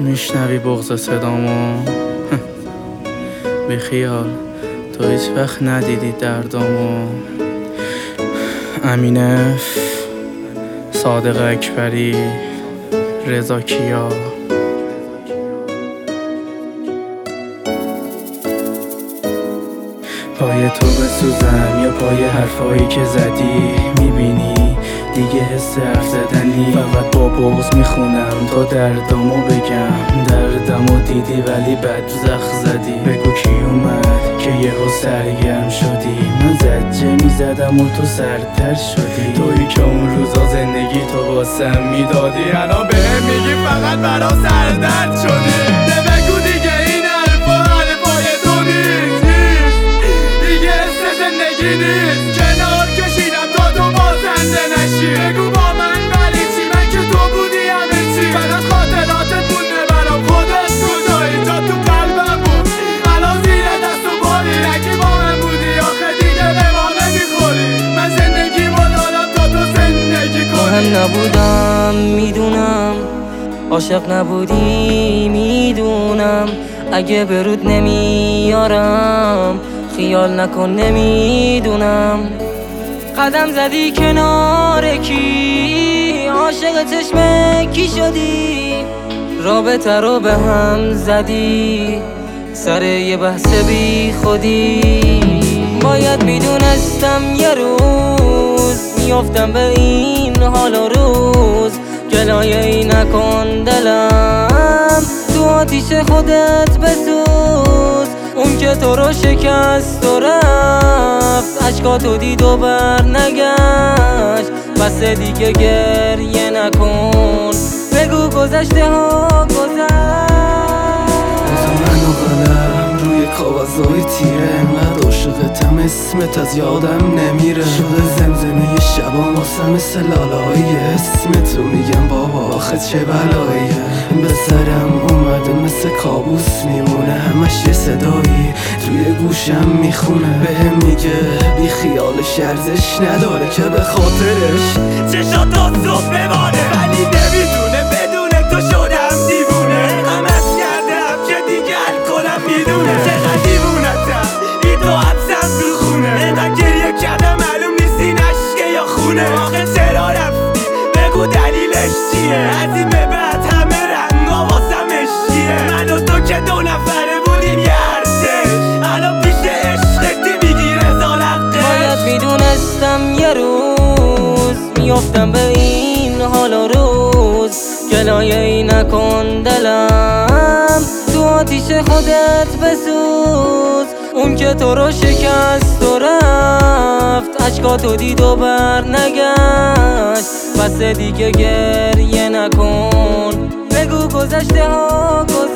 میشنوی بغض صدامو؟ بیخیال، تو هیچ وقت ندیدی دردامو. امینف، صادق اکبری، رضا کیا. پای تو بسوزم یا پای حرفایی که زدی؟ میبینی دیگه حس حرف زدنی. فقط با بغض میخونم تا دردامو بگم. دردمو دیدی ولی بد زخ زدی. بگو کی اومد که یهو سرگرم شدی؟ من زجه میزدم و تو سردتر شدی. تویی که اون روزا زندگی تو واسم میدادی، الان بهم میگی فقط برا سردرد شدی. بگو دیگه این حرفای تو نیست، دیگه حس زندگی نیست. کنار کشیدم تا تو بازنده نشی. بگو با من ولی چی؟ من که تو بودی همه چی. فقط خاطراتت بوده برام، خودت کجایی؟ تا تو قلبم بود، الان زیر دست و پایی. اگه با من بودی آخه دیگه به ما نمیخوری. من زندگی با دادم تا تو زندگی کنی. هم نبودم میدونم، عاشق نبودی میدونم. اگه برود نمیارم خیال نکن نمیدونم. قدم زدی کنار کی؟ عاشق چشم کی شدی؟ رابطه رو به هم زدی سر یه بحث بی خودی. باید میدونستم یه روز میافتم به این حال و روز. گلایه ای نکن دلم، تو آتیش خودت بسوز. اون که تو رو شکست و رفت، عشقاتو دید و بر نگشت. بس دیگه گریه نکن، بگو گذشته ها گذشت. من و قلم روی کاغذهای تیره، انقدر عاشقتم اسمت از یادم نمیره. شده زمزمه شبام واسم مثل لالایی. اسمتو میگم بابا آخه چه بلاییه. به سرم اومده مثل کابوس میمونه، همش یه صدایی توی گوشم میخونه. بهم میگه بی خیالش ارزش نداره که به خاطرش چشات تا صبح بمانه. ولی نمیدونه بدون تو شدم دیوونه. غمت کردم که دیگه الکلم میدونه. چقدر دیوونتم این تو حبسم تو خونه. اینقدر گریه کردم معلوم نیست این عشقه یا خونه. آخه چرا رفتی؟ بگو دلیلش چیه؟ از این به بعد همه رنگا واسم عشقیه. من و تو که دو نفره بودیم یه ارتش، الان پیش عشقتی میگی رضا لقش. باید میدونستم یه روز میافتم به این حال و روز. گلایه ای نکن دلم، تو آتیش خودت بسوز. اون که تو رو شکست و رفت، عشقاتو دید و بر نگشت. بس دیگه گریه نکن، بگو گذشته ها گذشت.